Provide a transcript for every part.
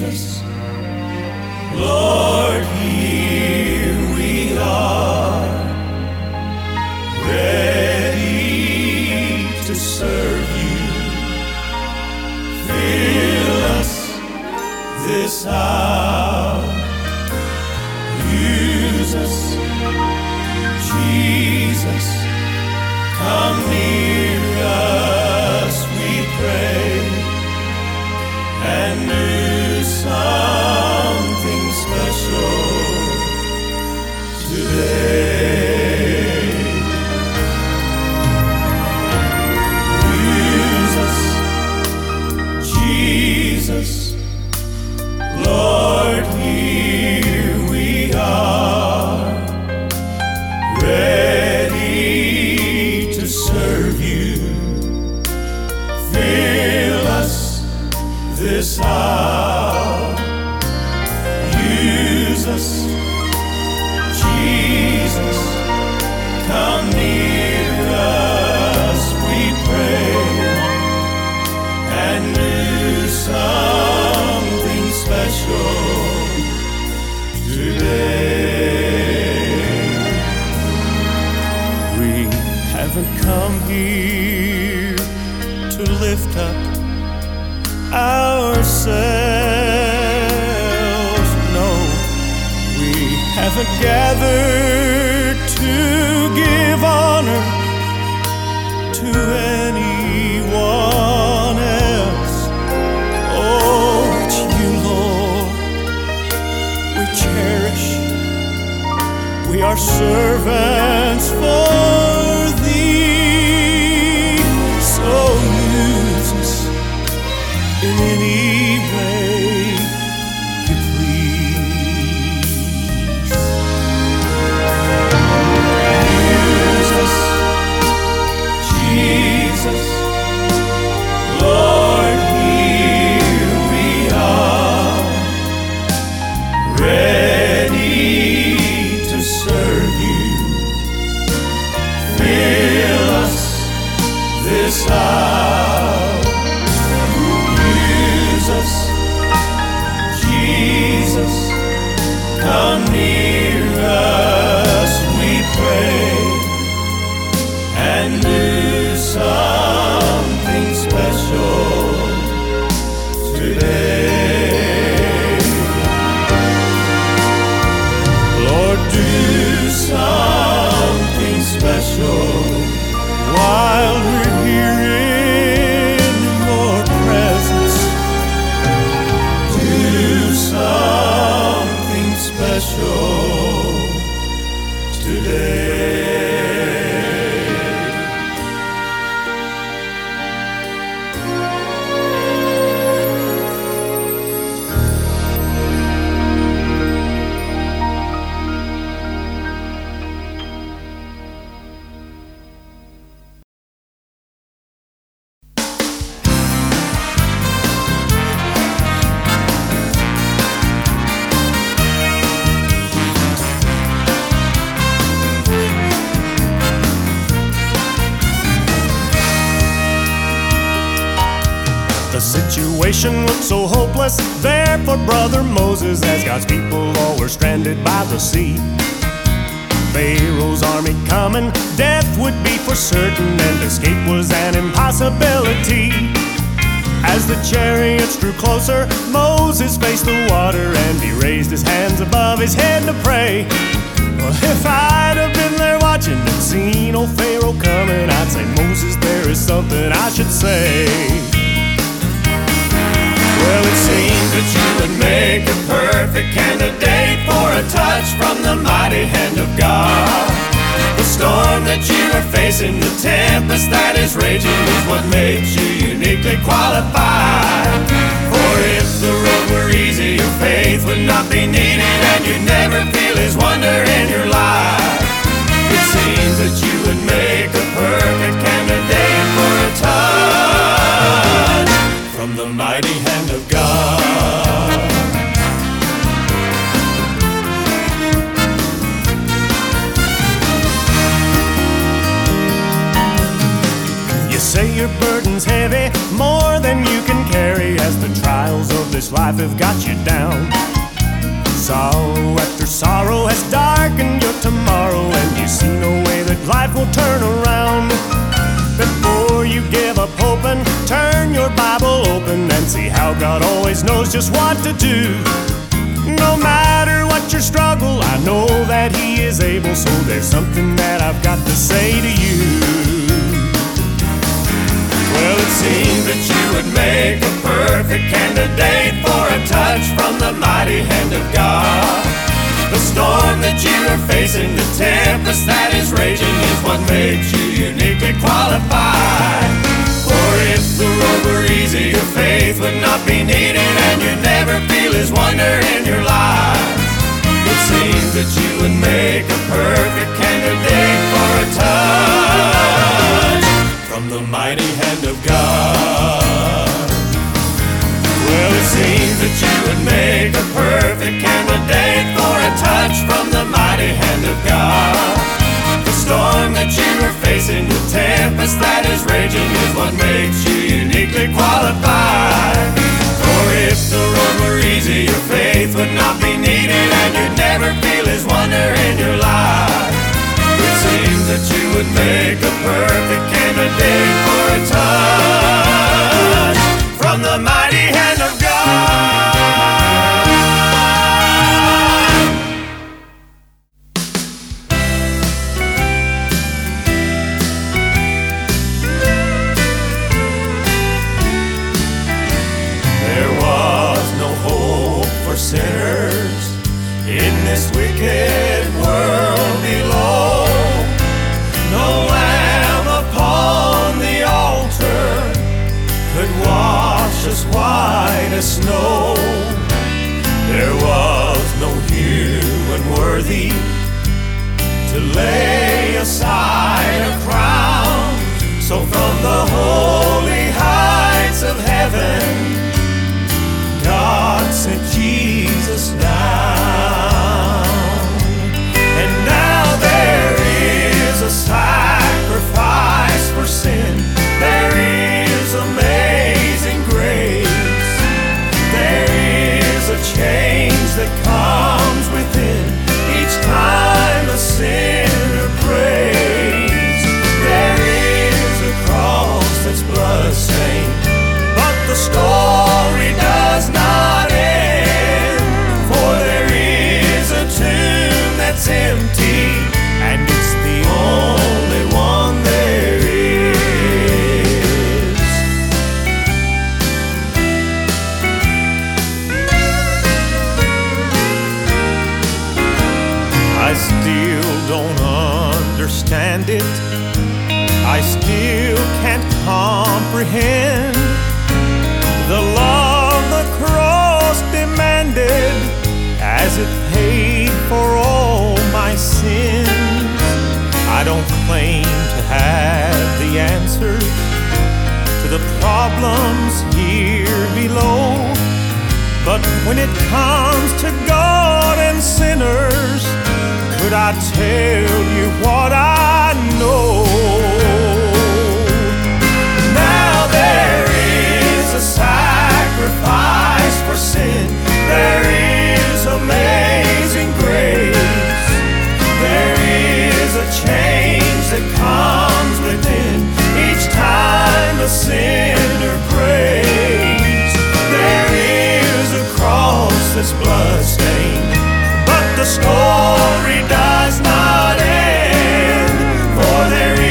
Jesus, Lord, here we are, ready to serve you. Fill us this hour, use us, Jesus, come near us, we pray, and do something special today. Use us, Jesus, Lord, here we are, ready to serve you. Fill us this hour, use us, Jesus, come near us, we pray, and do something special today. We haven't come here to lift up ourselves, no, we haven't gathered to give honor to anyone else. Oh, it's you, Lord, we cherish. We are servants for thee, so use us in any way you please. Use us, Jesus, Lord, here we are, ready to serve you. Fill us this hour, use us, Jesus, come near us, we pray, and do something special today. Lord, do something special while we're here in your presence. Do something special today. The situation looked so hopeless there for Brother Moses, as God's people all were stranded by the sea. Pharaoh's army coming, death would be for certain, and escape was an impossibility. As the chariots drew closer, Moses faced the water, and he raised his hands above his head to pray. Well, if I'd have been there watching and seen old Pharaoh coming, I'd say, Moses, there is something I should say. Well, it seems that you would make a perfect candidate for a touch from the mighty hand of God. The storm that you are facing, the tempest that is raging, is what makes you uniquely qualified. For if the road were easy, your faith would not be needed, and you'd never feel His wonder in your life. It seems that you would make a perfect candidate for a touch from the mighty hand of God. You say your burden's heavy, more than you can carry, as the trials of this this life have got you down. Sorrow after sorrow has darkened your tomorrow, and you see no way that life will turn around. Before you give up hoping, turn your Bible open and see how God always knows just what to do. No matter what your struggle, I know that He is able, so there's something that I've got to say to you. Well, it seemed that you would make a perfect candidate for a touch from the mighty hand of God. The storm that you are facing, the tempest that is raging, is what makes you uniquely qualified. For if the road were easy, your faith would not be needed, and you'd never feel His wonder in your life. It seems that you would make a perfect candidate for a touch from the mighty hand of God. Well, it seems that you would make a perfect candidate for a touch from the mighty hand of God. The storm that you are facing, the tempest that is raging, is what makes you uniquely qualified. For if the road were easy, your faith would not be needed, and you'd never feel His wonder in your life. It seems that you would make a perfect candidate for a touch from the mighty hand of God. There was no hope for sinners in this wicked world below. No lamb upon the altar could wash us white as snow. There was no human worthy to lay aside a crown. So from the holy heights of heaven, God sent Jesus down. And now there is a sacrifice for sin. There is amazing grace. There is a change that comes within each time a sinner prays. There is a cross that's bloodstained, but the story does not end. For there is a tomb that's empty, and it's the only one there is. I still don't understand it. I still can't comprehend the love the cross demanded as it paid for all my sins. I don't claim to have the answers to the problems here below, but when it comes to God and sinners, could I tell you what I know? Now there is a sacrifice for sin. There is amazing grace. There is a change that comes within each time a sinner prays. There is a cross that's bloodstained, but the story does not end. For there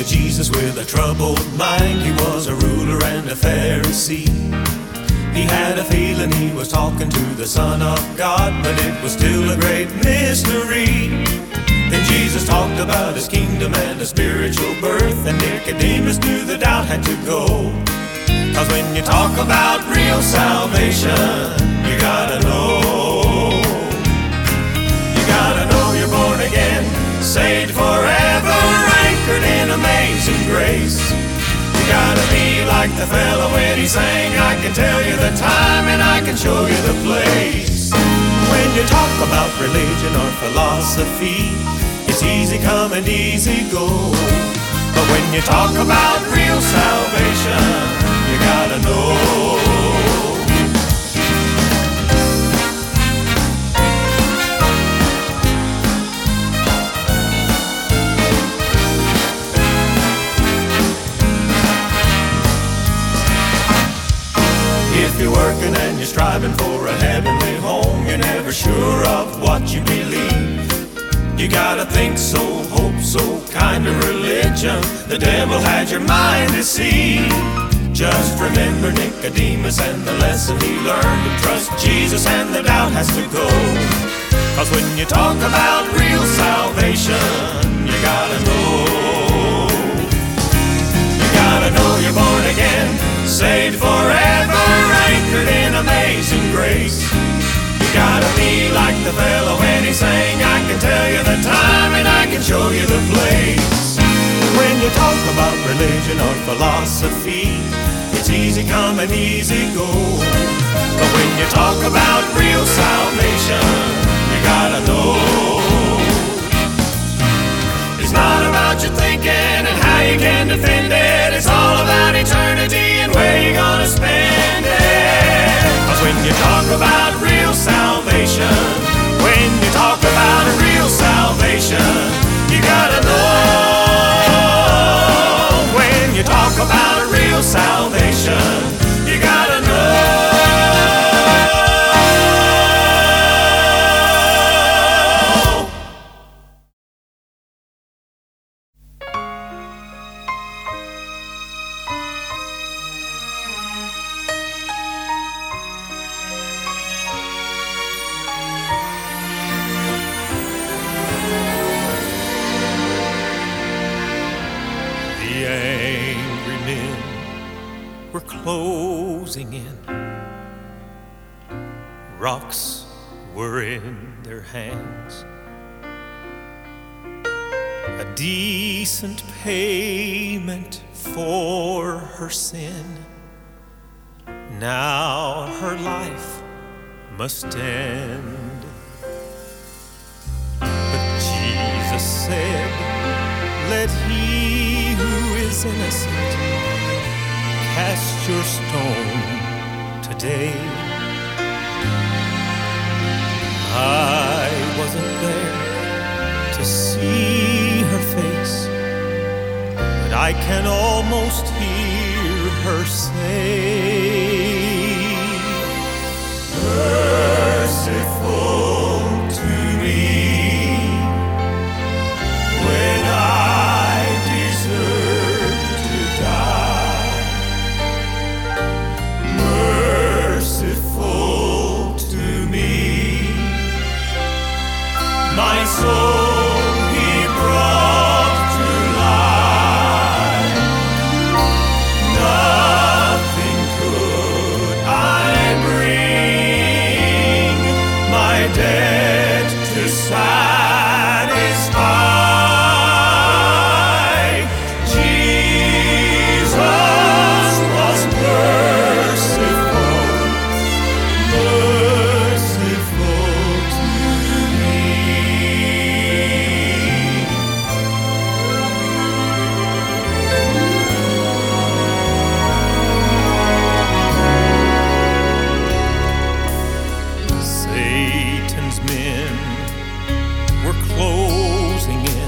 to Jesus with a troubled mind. He was a ruler and a Pharisee. He had a feeling he was talking to the Son of God, but it was still a great mystery. Then Jesus talked about his kingdom and a spiritual birth, and Nicodemus knew the doubt had to go. 'Cause when you talk about real salvation, you gotta know. You gotta know you're born again, saved forever, anchored in amazing grace. You gotta be like the fellow when he sang, I can tell you the time and I can show you the place. When you talk about religion or philosophy, it's easy come and easy go. But when you talk about real salvation, you gotta know. If you're working and you're striving for a heavenly home, you're never sure of what you believe. You gotta think so, hope so, kind of religion the devil had your mind deceived. Just remember Nicodemus and the lesson he learned, and trust Jesus and the doubt has to go. 'Cause when you talk about real salvation, you gotta know. You gotta know you're born again, saved forever, anchored in amazing grace. You gotta be like the fellow when he sang, I can tell you the time and I can show you the place. When you talk about religion or philosophy, it's easy come and easy go. But when you talk about real salvation, you gotta know. It's not about your thinking and how you can defend it. It's all about eternity and where you're gonna spend it. 'Cause when you talk about real salvation, when you talk about a real salvation, you gotta know. When you talk about a real salvation, you gotta know. Were closing in. Rocks were in their hands. A decent payment for her sin. Now her life must end. But Jesus said, let he who is innocent cast your stone today. I wasn't there to see her face, but I can almost hear her say, merciful to me when I deserve to die. Merciful to me, my soul he brought to life. Nothing could I bring my debt to satisfy. Jesus was merciful, merciful to me. Satan's men were closing in.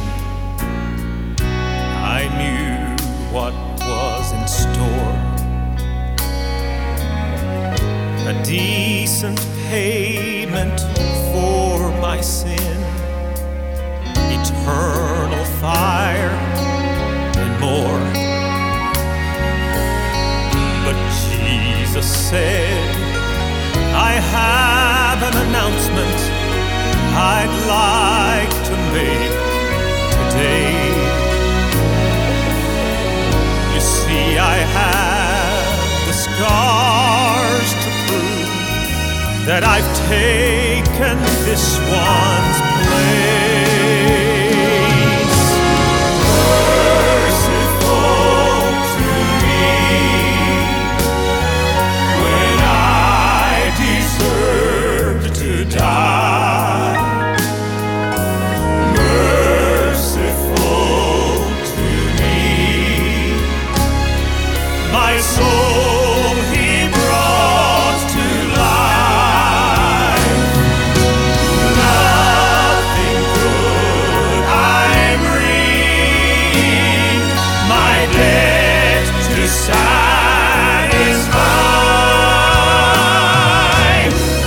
I knew what was in store. A decent payment for my sin, eternal fire and Jesus said, I have an announcement I'd like to make today. You see, I have the scars to prove that I've taken this one's place. Merciful to me when I deserved to die. Merciful to me, my soul he brought to life. Nothing could I bring my debt to satisfy.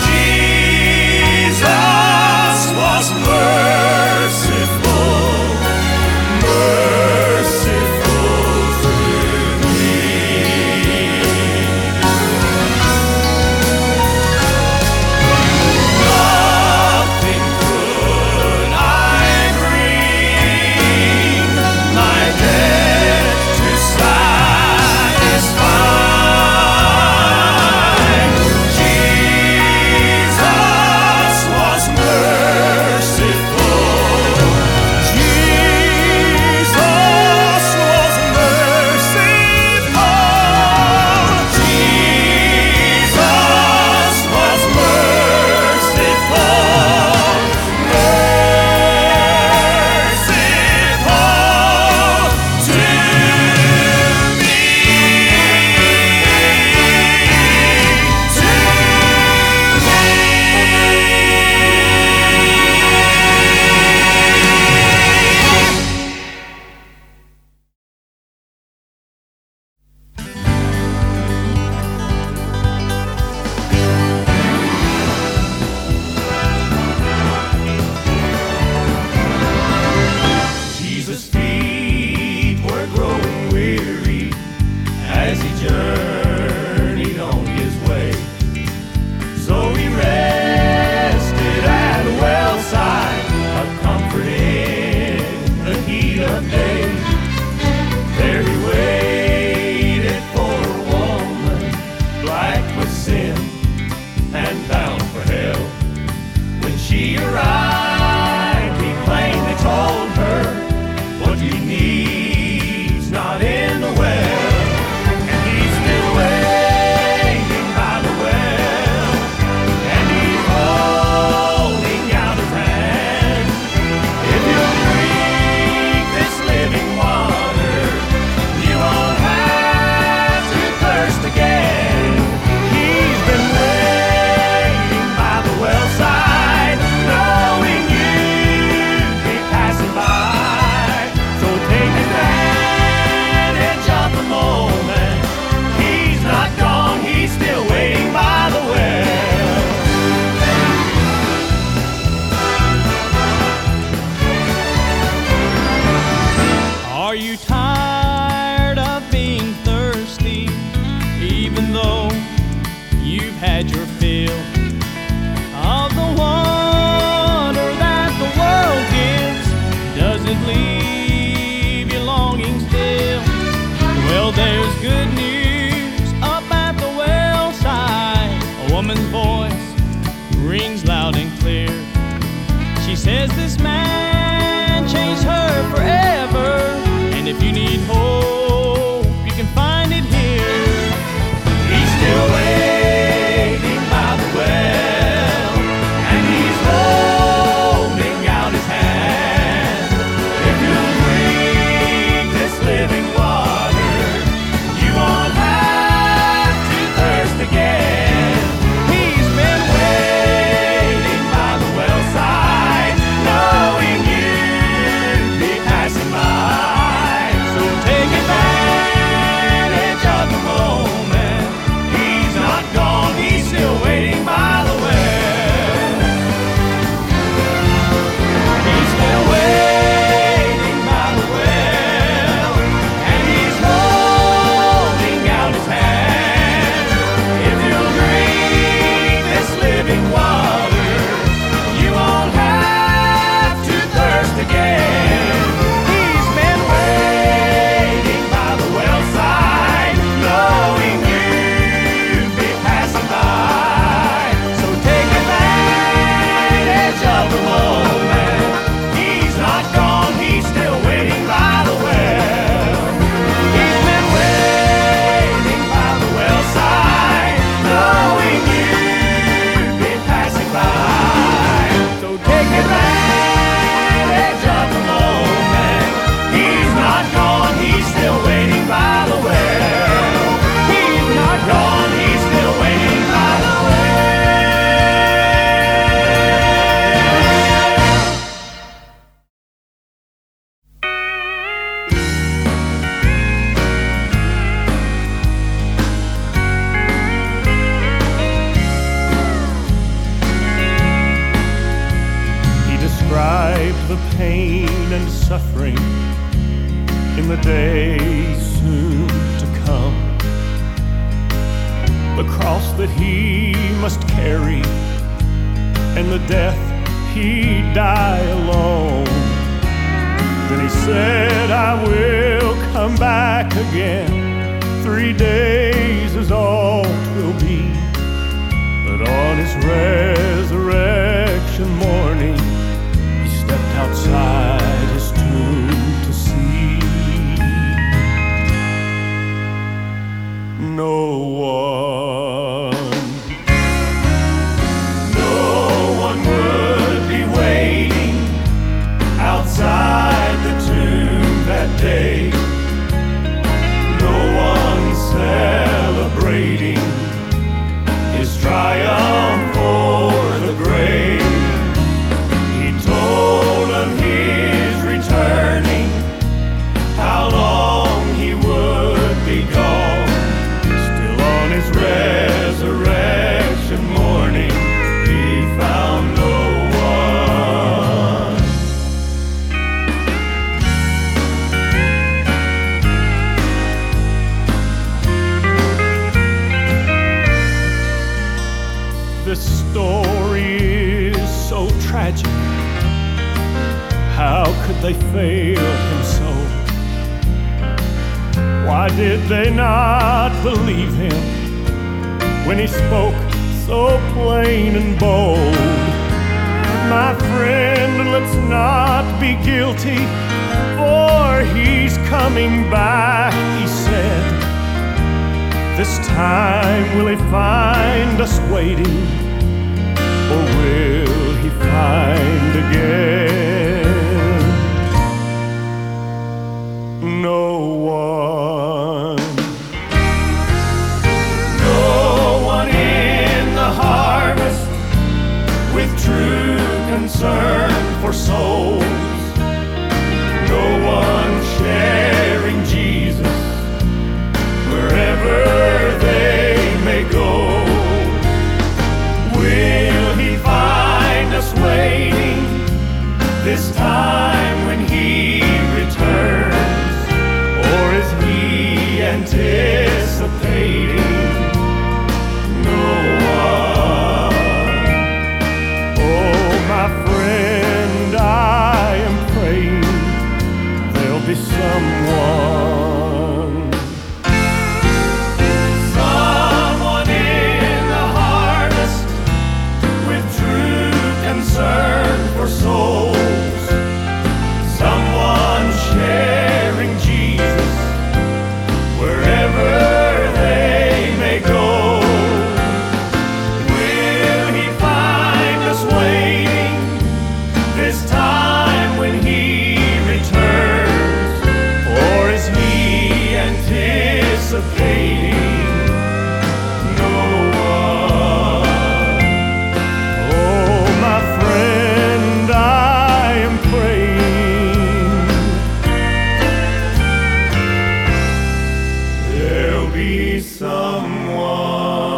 Jesus was merciful, merciful to me. Nothing could I bring my debt to satisfy. Jesus was merciful. Jesus was merciful. Jesus was merciful. Merciful to me. Jesus' feet were growing weary as he journeyed on his way. So he rested at a wellside of comfort in the heat of day. There he waited for a woman black with sin and bound for hell. When she arrived, he plainly told her, what you need's not in the well. And he's still waiting by the well, and he's holding out his hand. If you'll drink this living water, you won't have to thirst again. He's been waiting by the wellside, knowing you'd be passing by. So take advantage of the moment. He's not gone, he's still waiting by the well. Are you tired of being thirsty, even though you've had your fill of the wonder that the world gives? Does it leave you longing still? Well, there's good news up at the wellside. A woman's voice rings loud and clear. She says this man changed her forever, and if you need hope, you can find it here. He's still waiting by the well, and he's holding out his hand. If you'll drink this living water, you won't have to thirst again. He's been waiting by the wellside, no pain and suffering in the days soon to come. The cross that he must carry and the death he'd die alone. Then he said, I will come back again. 3 days is all 'twill be. But on his resurrection morning, he stepped outside his tomb to see. No one would be waiting outside the tomb that day. No one celebrating his triumph o'er the grave. He told of his returning, how long he would be gone. Still on his resurrection morning, he found no one. This story is so tragic. How could they fail him so? Why did they not believe him when he spoke so plain and bold? My friend, let's not be guilty, for he's coming back, he said. This time will he find us waiting, or will he find again no one? No one in the harvest with true concern for souls. No one sharing Jesus wherever they may go. Will he find us waiting this time when he returns? Or is he anticipating no one? Oh, my friend, I am praying there'll be someone. Concern for souls, someone sharing Jesus wherever they may go. Will he find us waiting this time when he returns? Or is he anticipating no one? Oh, my friend, I am praying there'll be someone.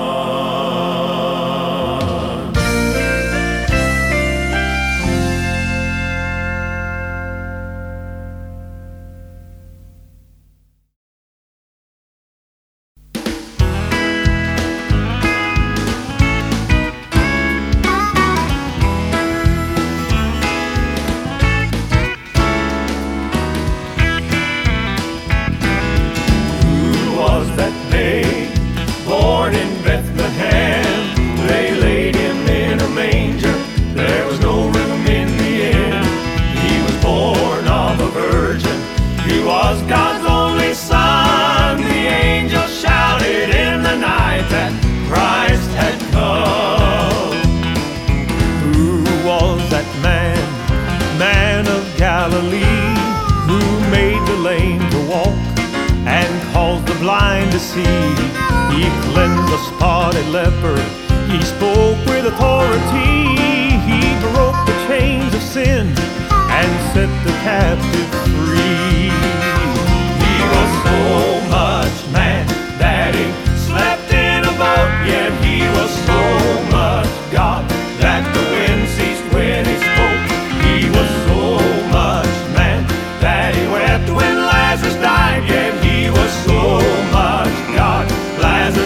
Born in Bethlehem, they laid him in a manger. There was no room in the inn. He was born of a virgin. He was God's only son. The angel shouted in the night that Christ had come. Who was that man, man of Galilee, who made the lame to walk and caused the blind to see? He cleansed the spotted leper. He spoke with authority. He broke the chains of sin and set the captive free. He was so much man that he slept in a boat, yet he was so much God that the wind ceased when he spoke. He was so much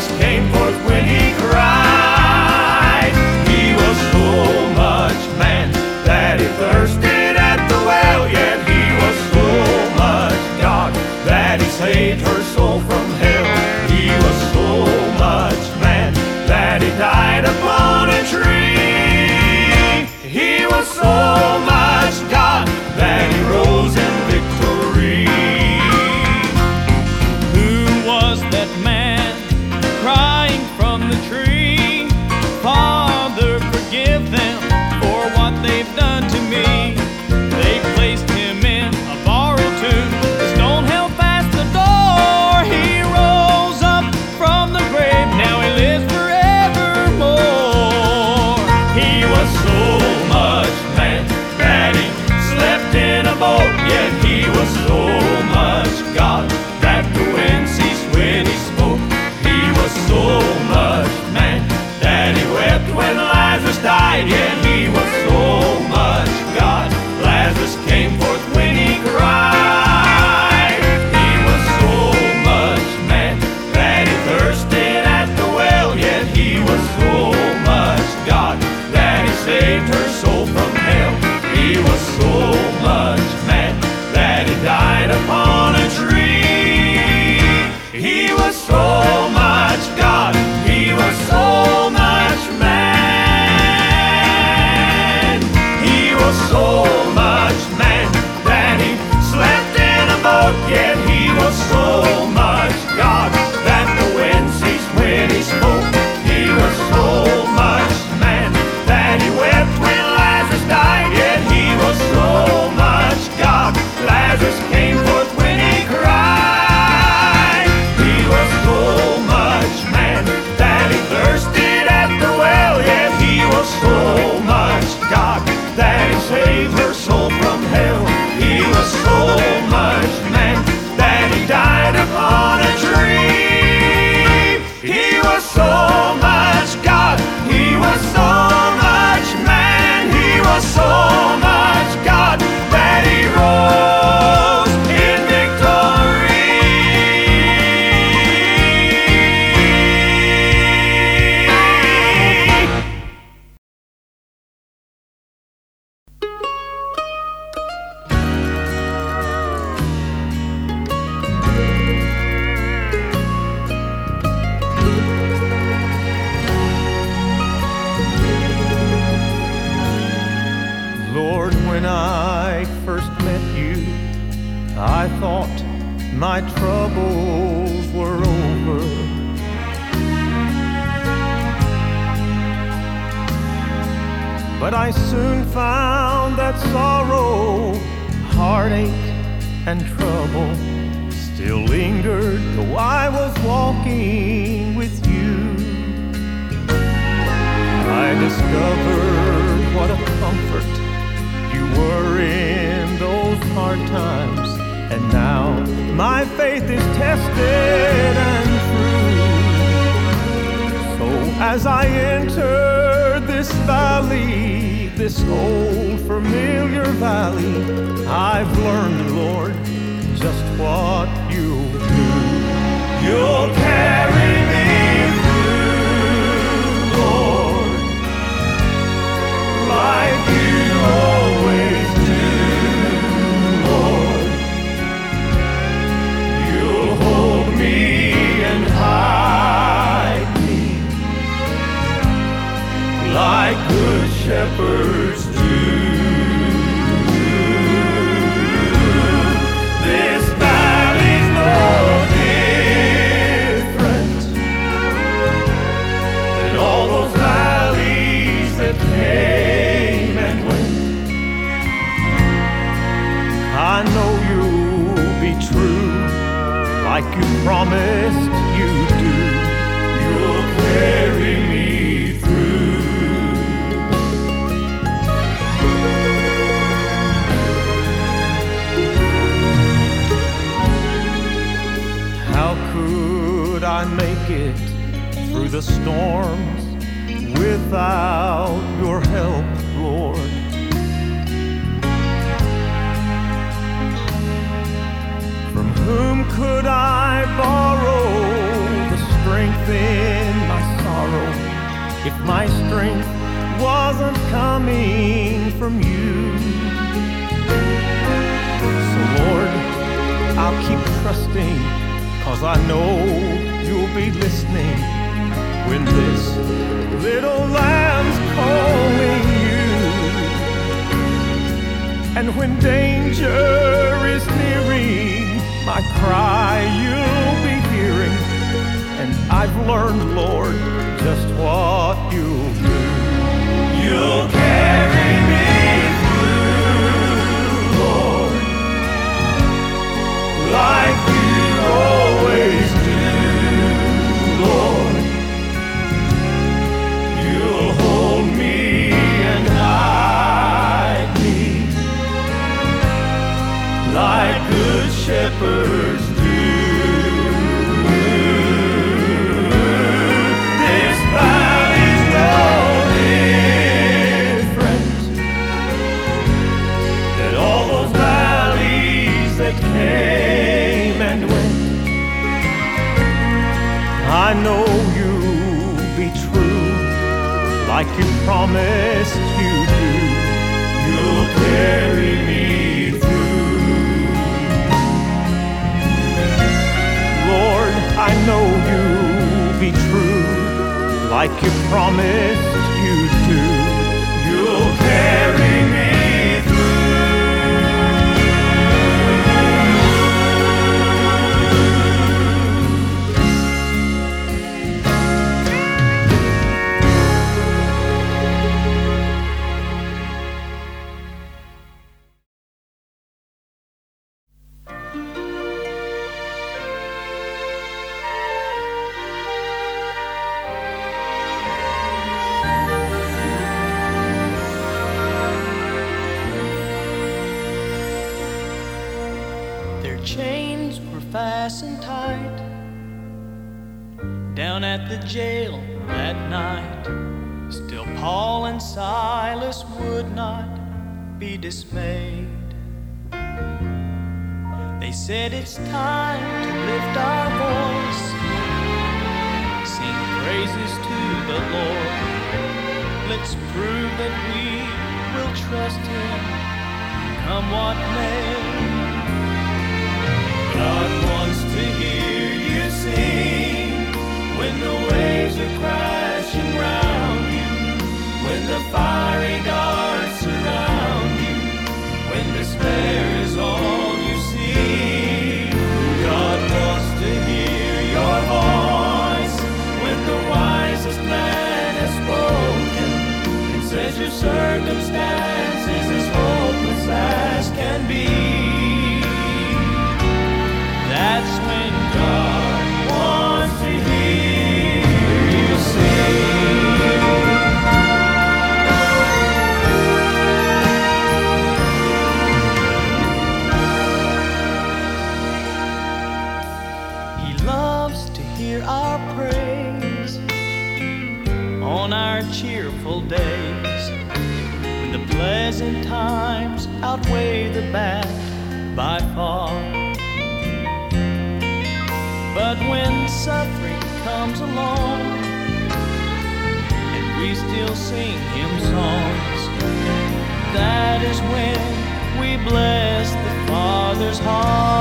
Lazarus came forth when he cried. He was so much man that he thirsted at the well, yet he was so much God that he saved her soul from hell. He was so much man that he died upon a tree. He was so much God that he rose in victory. Who was that man crying from the tree? Father, forgive them for what they've done to me. They placed him in a borrowed tomb. The stone held fast the door. He rose up from the grave. Now he lives forevermore. He was so much man that he slept in a boat, yet he was so much God that the wind ceased when he spoke. He was so much man that he wept when Lazarus died, yet he was so much God. Lazarus came forth when he cried. He was so much man that he thirsted at the well, yet he was so much God that he saved her soul from hell. He was so much man that he died upon a tree. He was so much God. He was so much man. He was so much man that he slept in a boat, yet he was so much God that the wind ceased when he spoke. He was so much man that he wept when Lazarus died, yet he was so much God. Lazarus came forth when he cried. He was so much man that he thirsted at the well, yet he was so much God that he saved her soul from hell. He was so much man that he died upon a tree. He was so much God. He was so much man. He was so much God that he rose in victory. Lord, when I first met you, I thought my troubles were over. But I soon found that sorrow, heartache, and trouble still lingered, though I was walking with you. I discovered what a comfort you were in those hard times, and now my faith is tested and true. So as I enter this valley, this old familiar valley, I've learned, Lord, just what you'll do. You'll carry me through, Lord, like you always do, Lord. You'll hold me and hide me like good shepherds do. This valley's no different than all those valleys that came and went. I know you'll be true, like you promised you'd do. You'll carry me through. How could I make it through the storms without your help, Lord? From whom could I borrow the strength strength in my sorrow if my strength wasn't coming from you. So Lord, I'll keep trusting, 'cause I know you'll be listening when this little lamb's calling you. And when danger is nearing, my cry you'll be hearing. And I've learned, Lord, just what you'll do. You'll carry me through, Lord, like you always do, Lord. You'll hold me and hide me like good shepherds do. This valley's no different than all those valleys that came and went. I know you'll be true, like you promised you'd do. You'll carry me through. Lord, I know you'll be true, like you promised you'd do. You'll carry me Chains were fastened tight down at the jail that night. Still Paul and Silas would not be dismayed. They said it's time to lift our voice, sing praises to the Lord. Let's prove that we will trust Him, come what may. God wants to hear you sing when the waves are crashing round you, when the fiery darts surround you, when despair is all you see. God wants to hear your voice when the wisest man has spoken and says your circumstance is as hopeless as can be. That's when God wants to hear you sing. He loves to hear our praise on our cheerful days, when the pleasant times outweigh the bad by far. But when suffering comes along and we still sing Him songs, that is when we bless the Father's heart.